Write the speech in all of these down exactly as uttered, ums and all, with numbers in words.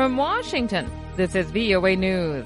From Washington, this is V O A News.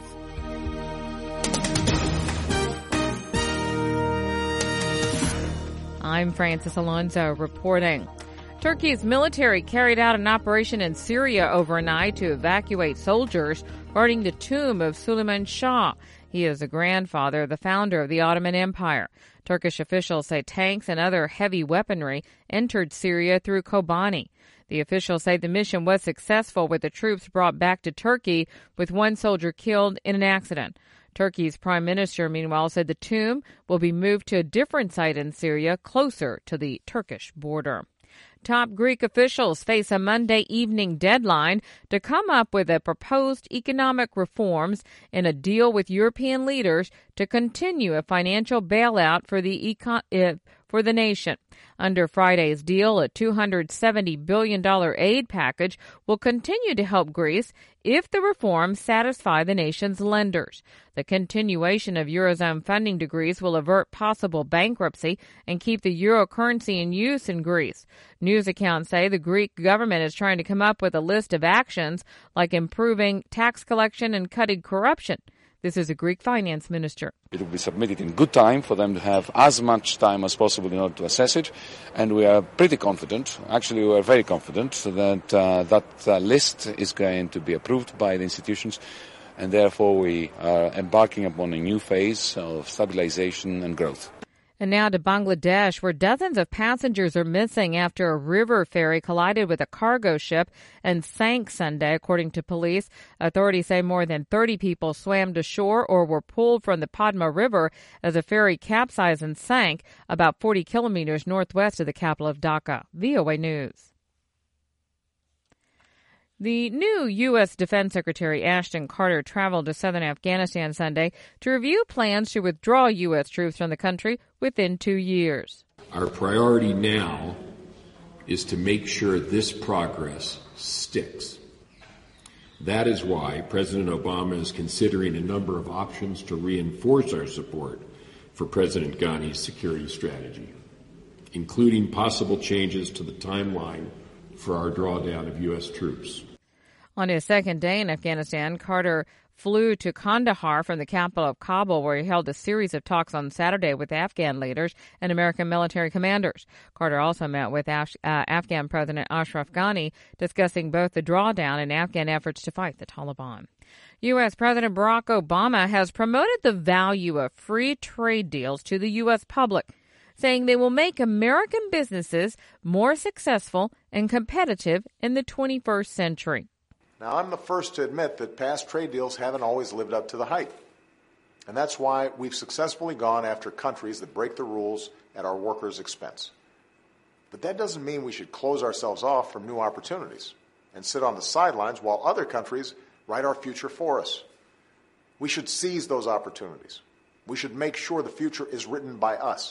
I'm Francis Alonso reporting. Turkey's military carried out an operation in Syria overnight to evacuate soldiers guarding the tomb of Suleiman Shah. He is the grandfather, the founder of the Ottoman Empire. Turkish officials say tanks and other heavy weaponry entered Syria through Kobani. The officials say the mission was successful with the troops brought back to Turkey, with one soldier killed in an accident. Turkey's prime minister, meanwhile, said the tomb will be moved to a different site in Syria closer to the Turkish border. Top Greek officials face a Monday evening deadline to come up with a proposed economic reforms in a deal with European leaders to continue a financial bailout for the econ- uh, for the nation. Under Friday's deal, a two hundred seventy billion dollars aid package will continue to help Greece if the reforms satisfy the nation's lenders. The continuation of Eurozone funding to Greece will avert possible bankruptcy and keep the euro currency in use in Greece. News accounts say the Greek government is trying to come up with a list of actions like improving tax collection and cutting corruption. This is a Greek finance minister. It will be submitted in good time for them to have as much time as possible in order to assess it. And we are pretty confident, actually we are very confident, that uh, that uh, list is going to be approved by the institutions. And therefore we are embarking upon a new phase of stabilization and growth. And now to Bangladesh, where dozens of passengers are missing after a river ferry collided with a cargo ship and sank Sunday, according to police. Authorities say more than thirty people swam to shore or were pulled from the Padma River as a ferry capsized and sank about forty kilometers northwest of the capital of Dhaka. V O A News. The new U S. Defense Secretary Ashton Carter traveled to southern Afghanistan Sunday to review plans to withdraw U S troops from the country within two years. Our priority now is to make sure this progress sticks. That is why President Obama is considering a number of options to reinforce our support for President Ghani's security strategy, including possible changes to the timeline for our drawdown of U S troops. On his second day in Afghanistan, Carter flew to Kandahar from the capital of Kabul, where he held a series of talks on Saturday with Afghan leaders and American military commanders. Carter also met with Af- uh, Afghan President Ashraf Ghani, discussing both the drawdown and Afghan efforts to fight the Taliban. U S. President Barack Obama has promoted the value of free trade deals to the U S public, saying they will make American businesses more successful and competitive in the twenty-first century. Now, I'm the first to admit that past trade deals haven't always lived up to the hype. And that's why we've successfully gone after countries that break the rules at our workers' expense. But that doesn't mean we should close ourselves off from new opportunities and sit on the sidelines while other countries write our future for us. We should seize those opportunities. We should make sure the future is written by us.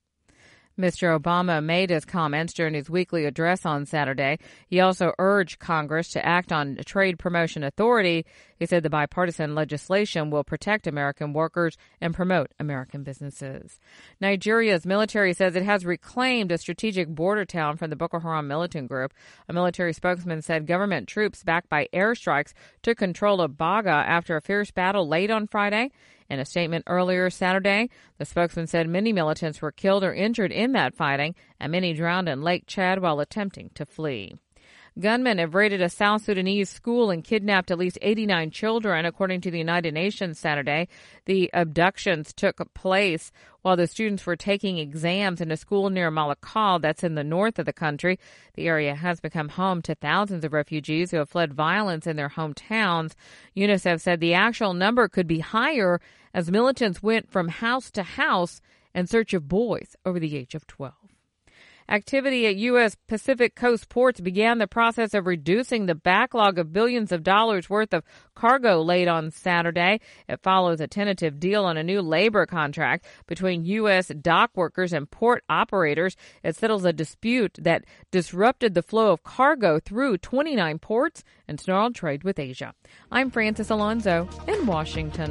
Mister Obama made his comments during his weekly address on Saturday. He also urged Congress to act on a trade promotion authority. He said the bipartisan legislation will protect American workers and promote American businesses. Nigeria's military says it has reclaimed a strategic border town from the Boko Haram militant group. A military spokesman said government troops backed by airstrikes took control of Baga after a fierce battle late on Friday. In a statement earlier Saturday, the spokesman said many militants were killed or injured in that fighting, and many drowned in Lake Chad while attempting to flee. Gunmen have raided a South Sudanese school and kidnapped at least eighty-nine children, according to the United Nations Saturday. The abductions took place while the students were taking exams in a school near Malakal, that's in the north of the country. The area has become home to thousands of refugees who have fled violence in their hometowns. UNICEF said the actual number could be higher as militants went from house to house in search of boys over the age of twelve. Activity at U S. Pacific Coast ports began the process of reducing the backlog of billions of dollars worth of cargo late on Saturday. It follows a tentative deal on a new labor contract between U S dock workers and port operators. It settles a dispute that disrupted the flow of cargo through twenty-nine ports and snarled trade with Asia. I'm Francis Alonso in Washington.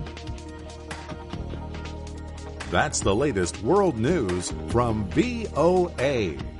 That's the latest world news from V O A.